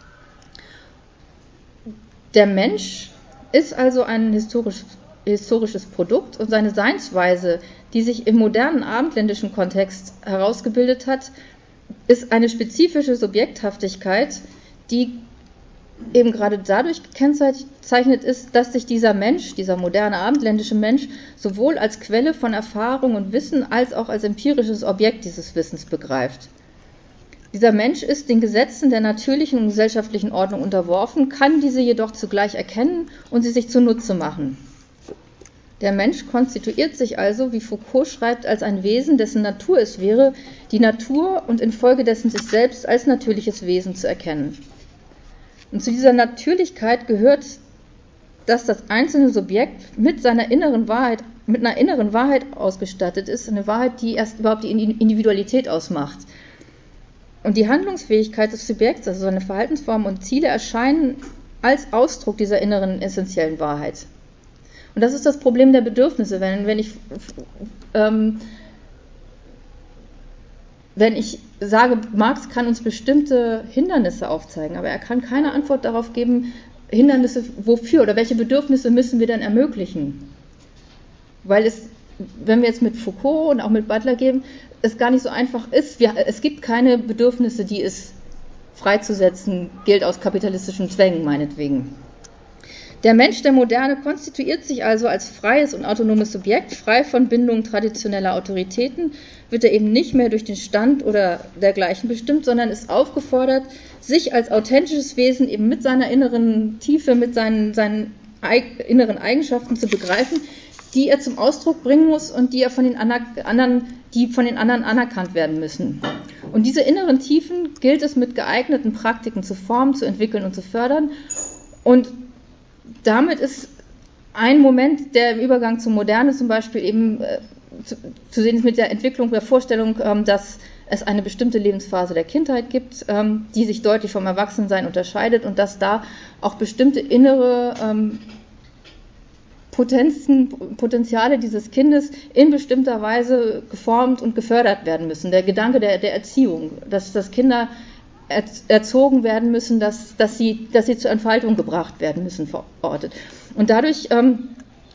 Der Mensch ist also ein historisches Produkt und seine Seinsweise, die sich im modernen abendländischen Kontext herausgebildet hat, ist eine spezifische Subjekthaftigkeit, die eben gerade dadurch gekennzeichnet ist, dass sich dieser Mensch, dieser moderne abendländische Mensch, sowohl als Quelle von Erfahrung und Wissen als auch als empirisches Objekt dieses Wissens begreift. Dieser Mensch ist den Gesetzen der natürlichen und gesellschaftlichen Ordnung unterworfen, kann diese jedoch zugleich erkennen und sie sich zunutze machen. Der Mensch konstituiert sich also, wie Foucault schreibt, als ein Wesen, dessen Natur es wäre, die Natur und infolgedessen sich selbst als natürliches Wesen zu erkennen. Und zu dieser Natürlichkeit gehört, dass das einzelne Subjekt mit einer inneren Wahrheit ausgestattet ist, eine Wahrheit, die erst überhaupt die Individualität ausmacht. Und die Handlungsfähigkeit des Subjekts, also seine Verhaltensformen und Ziele, erscheinen als Ausdruck dieser inneren essentiellen Wahrheit. Und das ist das Problem der Bedürfnisse. Wenn ich sage, Marx kann uns bestimmte Hindernisse aufzeigen, aber er kann keine Antwort darauf geben, Hindernisse wofür oder welche Bedürfnisse müssen wir denn ermöglichen? Weil es, wenn wir jetzt mit Foucault und auch mit Butler gehen, es gar nicht so einfach ist. Es gibt keine Bedürfnisse, die es freizusetzen gilt aus kapitalistischen Zwängen, meinetwegen. Der Mensch der Moderne konstituiert sich also als freies und autonomes Subjekt, frei von Bindungen traditioneller Autoritäten, wird er eben nicht mehr durch den Stand oder dergleichen bestimmt, sondern ist aufgefordert, sich als authentisches Wesen eben mit seiner inneren Tiefe, mit seinen inneren Eigenschaften zu begreifen, die er zum Ausdruck bringen muss und die von den anderen anerkannt werden müssen. Und diese inneren Tiefen gilt es mit geeigneten Praktiken zu formen, zu entwickeln und zu fördern. Und damit ist ein Moment, der im Übergang zur Moderne zum Beispiel eben zu sehen ist mit der Entwicklung der Vorstellung, dass es eine bestimmte Lebensphase der Kindheit gibt, die sich deutlich vom Erwachsensein unterscheidet und dass da auch bestimmte innere Potenziale dieses Kindes in bestimmter Weise geformt und gefördert werden müssen. Der Gedanke der Erziehung, dass Kinder erzogen werden müssen, dass sie zur Entfaltung gebracht werden müssen, verortet. Und dadurch kann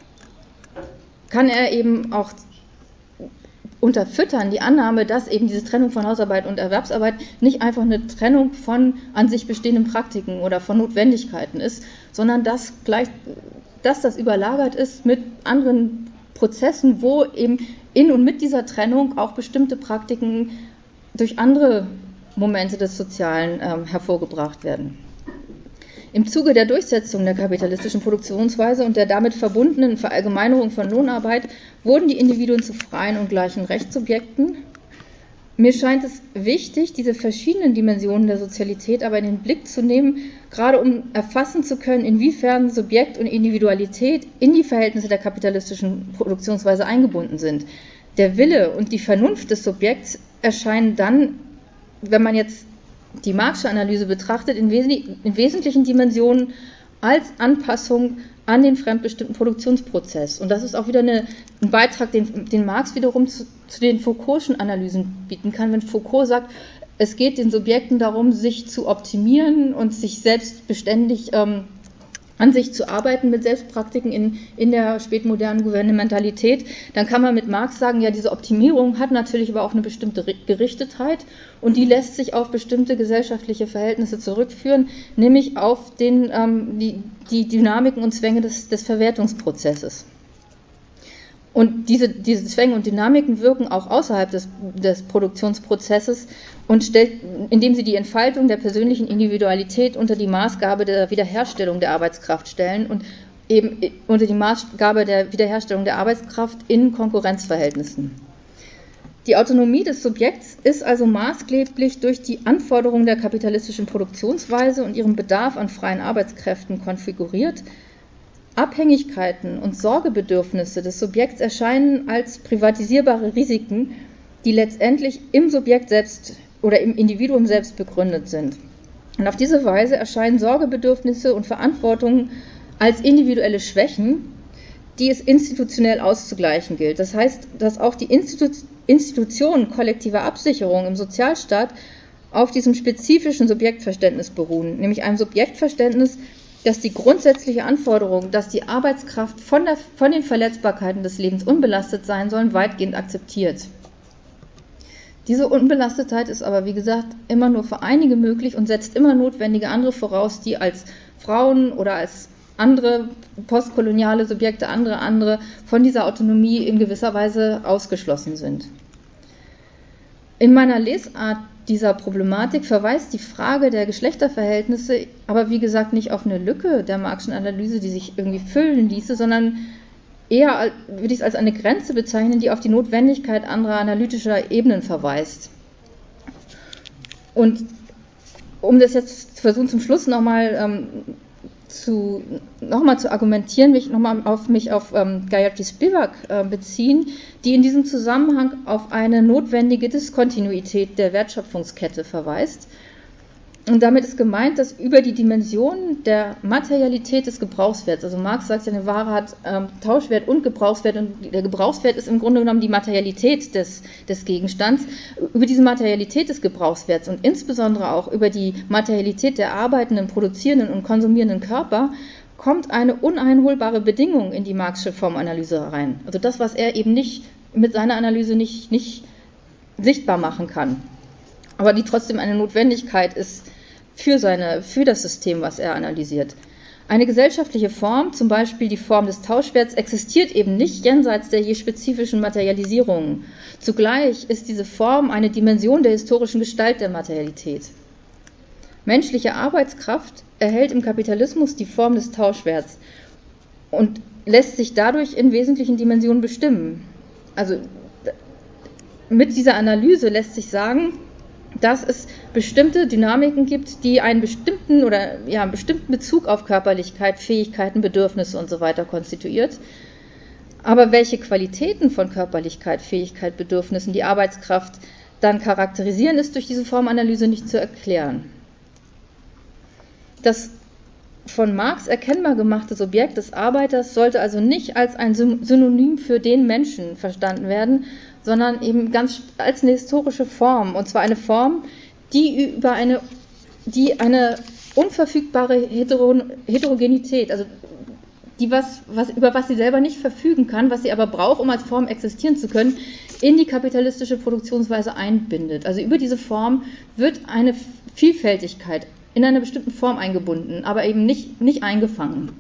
er eben auch unterfüttern die Annahme, dass eben diese Trennung von Hausarbeit und Erwerbsarbeit nicht einfach eine Trennung von an sich bestehenden Praktiken oder von Notwendigkeiten ist, sondern dass das überlagert ist mit anderen Prozessen, wo eben in und mit dieser Trennung auch bestimmte Praktiken durch andere Momente des Sozialen hervorgebracht werden. Im Zuge der Durchsetzung der kapitalistischen Produktionsweise und der damit verbundenen Verallgemeinerung von Lohnarbeit wurden die Individuen zu freien und gleichen Rechtssubjekten. Mir scheint es wichtig, diese verschiedenen Dimensionen der Sozialität aber in den Blick zu nehmen, gerade um erfassen zu können, inwiefern Subjekt und Individualität in die Verhältnisse der kapitalistischen Produktionsweise eingebunden sind. Der Wille und die Vernunft des Subjekts erscheinen dann, wenn man jetzt die Marx'sche Analyse betrachtet, in wesentlichen Dimensionen als Anpassung an den fremdbestimmten Produktionsprozess. Und das ist auch wieder ein Beitrag, den Marx wiederum zu den Foucault'schen Analysen bieten kann. Wenn Foucault sagt, es geht den Subjekten darum, sich zu optimieren und sich selbst beständig an sich zu arbeiten mit Selbstpraktiken in der spätmodernen Gouvernementalität, dann kann man mit Marx sagen, ja, diese Optimierung hat natürlich aber auch eine bestimmte Gerichtetheit und die lässt sich auf bestimmte gesellschaftliche Verhältnisse zurückführen, nämlich auf die Dynamiken und Zwänge des Verwertungsprozesses. Und diese Zwänge und Dynamiken wirken auch außerhalb des Produktionsprozesses und indem sie die Entfaltung der persönlichen Individualität unter die Maßgabe der Wiederherstellung der Arbeitskraft stellen und eben unter die Maßgabe der Wiederherstellung der Arbeitskraft in Konkurrenzverhältnissen. Die Autonomie des Subjekts ist also maßgeblich durch die Anforderungen der kapitalistischen Produktionsweise und ihrem Bedarf an freien Arbeitskräften konfiguriert. Abhängigkeiten und Sorgebedürfnisse des Subjekts erscheinen als privatisierbare Risiken, die letztendlich im Subjekt selbst oder im Individuum selbst begründet sind. Und auf diese Weise erscheinen Sorgebedürfnisse und Verantwortungen als individuelle Schwächen, die es institutionell auszugleichen gilt. Das heißt, dass auch die Institutionen kollektiver Absicherung im Sozialstaat auf diesem spezifischen Subjektverständnis beruhen, nämlich einem Subjektverständnis, dass die grundsätzliche Anforderung, dass die Arbeitskraft von den Verletzbarkeiten des Lebens unbelastet sein soll, weitgehend akzeptiert. Diese Unbelastetheit ist aber, wie gesagt, immer nur für einige möglich und setzt immer notwendige andere voraus, die als Frauen oder als andere postkoloniale Subjekte, andere von dieser Autonomie in gewisser Weise ausgeschlossen sind. In meiner Lesart dieser Problematik verweist die Frage der Geschlechterverhältnisse aber, wie gesagt, nicht auf eine Lücke der Marxischen Analyse, die sich irgendwie füllen ließe, sondern eher würde ich es als eine Grenze bezeichnen, die auf die Notwendigkeit anderer analytischer Ebenen verweist. Und um das jetzt zu versuchen, zum Schluss nochmal zu argumentieren, will ich nochmal mich auf Gayatri Spivak beziehen, die in diesem Zusammenhang auf eine notwendige Diskontinuität der Wertschöpfungskette verweist. Und damit ist gemeint, dass über die Dimension der Materialität des Gebrauchswerts, also Marx sagt ja, eine Ware hat Tauschwert und Gebrauchswert, und der Gebrauchswert ist im Grunde genommen die Materialität des Gegenstands, über diese Materialität des Gebrauchswerts und insbesondere auch über die Materialität der arbeitenden, produzierenden und konsumierenden Körper kommt eine uneinholbare Bedingung in die Marxische Formanalyse rein. Also das, was er eben nicht mit seiner Analyse nicht sichtbar machen kann, aber die trotzdem eine Notwendigkeit ist für das System, was er analysiert. Eine gesellschaftliche Form, zum Beispiel die Form des Tauschwerts, existiert eben nicht jenseits der je spezifischen Materialisierungen. Zugleich ist diese Form eine Dimension der historischen Gestalt der Materialität. Menschliche Arbeitskraft erhält im Kapitalismus die Form des Tauschwerts und lässt sich dadurch in wesentlichen Dimensionen bestimmen. Also mit dieser Analyse lässt sich sagen, dass es bestimmte Dynamiken gibt, die einen bestimmten Bezug auf Körperlichkeit, Fähigkeiten, Bedürfnisse und so weiter konstituiert. Aber welche Qualitäten von Körperlichkeit, Fähigkeit, Bedürfnissen die Arbeitskraft dann charakterisieren, ist durch diese Formanalyse nicht zu erklären. Das von Marx erkennbar gemachte Subjekt des Arbeiters sollte also nicht als ein Synonym für den Menschen verstanden werden, sondern eben ganz als eine historische Form, und zwar eine Form, die eine unverfügbare Heterogenität, also über was sie selber nicht verfügen kann, was sie aber braucht, um als Form existieren zu können, in die kapitalistische Produktionsweise einbindet. Also über diese Form wird eine Vielfältigkeit in einer bestimmten Form eingebunden, aber eben nicht eingefangen.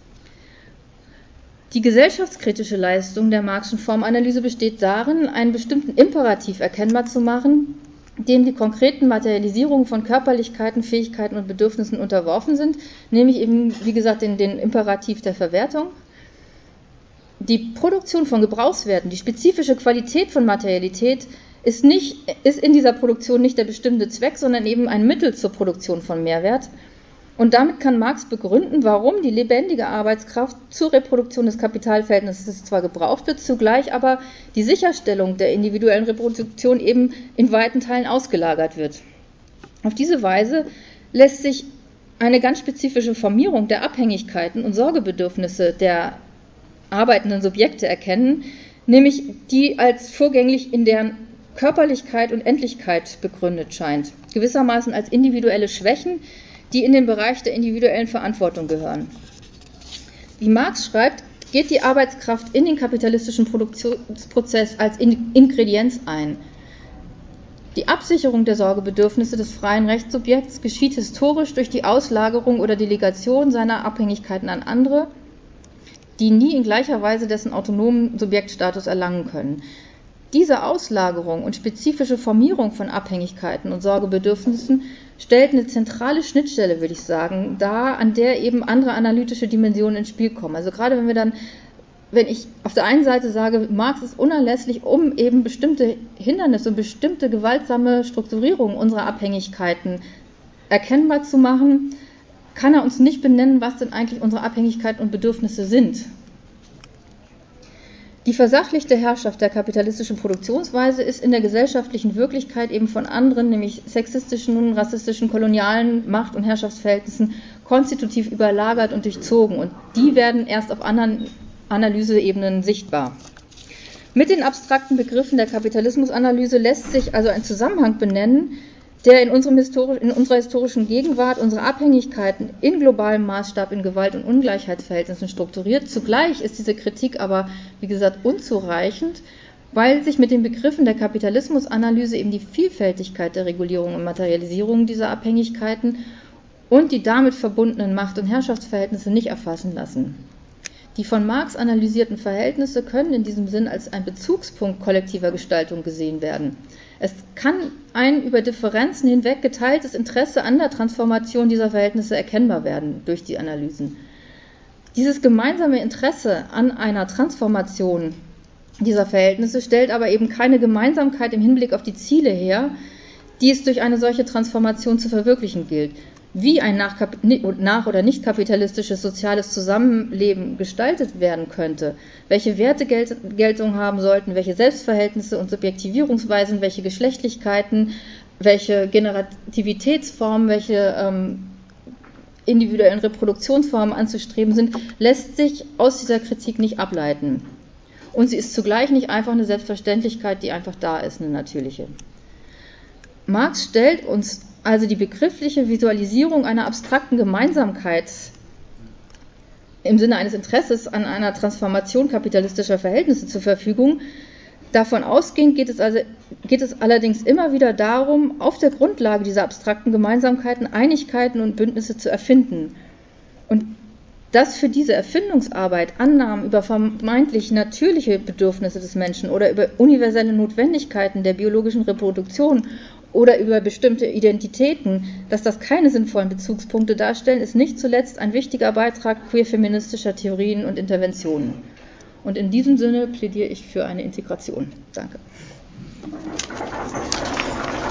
Die gesellschaftskritische Leistung der Marxischen Formanalyse besteht darin, einen bestimmten Imperativ erkennbar zu machen, dem die konkreten Materialisierungen von Körperlichkeiten, Fähigkeiten und Bedürfnissen unterworfen sind, nämlich eben, wie gesagt, den Imperativ der Verwertung. Die Produktion von Gebrauchswerten, die spezifische Qualität von Materialität ist in dieser Produktion nicht der bestimmte Zweck, sondern eben ein Mittel zur Produktion von Mehrwert. Und damit kann Marx begründen, warum die lebendige Arbeitskraft zur Reproduktion des Kapitalverhältnisses zwar gebraucht wird, zugleich aber die Sicherstellung der individuellen Reproduktion eben in weiten Teilen ausgelagert wird. Auf diese Weise lässt sich eine ganz spezifische Formierung der Abhängigkeiten und Sorgebedürfnisse der arbeitenden Subjekte erkennen, nämlich die als vorgänglich in deren Körperlichkeit und Endlichkeit begründet scheint, gewissermaßen als individuelle Schwächen, die in den Bereich der individuellen Verantwortung gehören. Wie Marx schreibt, geht die Arbeitskraft in den kapitalistischen Produktionsprozess als Ingredienz ein. Die Absicherung der Sorgebedürfnisse des freien Rechtssubjekts geschieht historisch durch die Auslagerung oder Delegation seiner Abhängigkeiten an andere, die nie in gleicher Weise dessen autonomen Subjektstatus erlangen können. Diese Auslagerung und spezifische Formierung von Abhängigkeiten und Sorgebedürfnissen stellt eine zentrale Schnittstelle, würde ich sagen, dar, an der eben andere analytische Dimensionen ins Spiel kommen. Also gerade wenn ich auf der einen Seite sage, Marx ist unerlässlich, um eben bestimmte Hindernisse und bestimmte gewaltsame Strukturierungen unserer Abhängigkeiten erkennbar zu machen, kann er uns nicht benennen, was denn eigentlich unsere Abhängigkeiten und Bedürfnisse sind. Die versachlichte Herrschaft der kapitalistischen Produktionsweise ist in der gesellschaftlichen Wirklichkeit eben von anderen, nämlich sexistischen, rassistischen, kolonialen Macht- und Herrschaftsverhältnissen konstitutiv überlagert und durchzogen. Und die werden erst auf anderen Analyseebenen sichtbar. Mit den abstrakten Begriffen der Kapitalismusanalyse lässt sich also ein Zusammenhang benennen, der in unserer historischen Gegenwart unsere Abhängigkeiten in globalem Maßstab in Gewalt- und Ungleichheitsverhältnissen strukturiert. Zugleich ist diese Kritik aber, wie gesagt, unzureichend, weil sich mit den Begriffen der Kapitalismusanalyse eben die Vielfältigkeit der Regulierung und Materialisierung dieser Abhängigkeiten und die damit verbundenen Macht- und Herrschaftsverhältnisse nicht erfassen lassen. Die von Marx analysierten Verhältnisse können in diesem Sinn als ein Bezugspunkt kollektiver Gestaltung gesehen werden. Es kann ein über Differenzen hinweg geteiltes Interesse an der Transformation dieser Verhältnisse erkennbar werden durch die Analysen. Dieses gemeinsame Interesse an einer Transformation dieser Verhältnisse stellt aber eben keine Gemeinsamkeit im Hinblick auf die Ziele her, die es durch eine solche Transformation zu verwirklichen gilt. Wie ein nach- oder nicht kapitalistisches soziales Zusammenleben gestaltet werden könnte, welche Werte Geltung haben sollten, welche Selbstverhältnisse und Subjektivierungsweisen, welche Geschlechtlichkeiten, welche Generativitätsformen, welche individuellen Reproduktionsformen anzustreben sind, lässt sich aus dieser Kritik nicht ableiten. Und sie ist zugleich nicht einfach eine Selbstverständlichkeit, die einfach da ist, eine natürliche. Marx stellt uns also die begriffliche Visualisierung einer abstrakten Gemeinsamkeit im Sinne eines Interesses an einer Transformation kapitalistischer Verhältnisse zur Verfügung. Davon ausgehend geht es allerdings immer wieder darum, auf der Grundlage dieser abstrakten Gemeinsamkeiten Einigkeiten und Bündnisse zu erfinden. Und dass für diese Erfindungsarbeit Annahmen über vermeintlich natürliche Bedürfnisse des Menschen oder über universelle Notwendigkeiten der biologischen Reproduktion oder über bestimmte Identitäten, dass das keine sinnvollen Bezugspunkte darstellen, ist nicht zuletzt ein wichtiger Beitrag queer-feministischer Theorien und Interventionen. Und in diesem Sinne plädiere ich für eine Integration. Danke.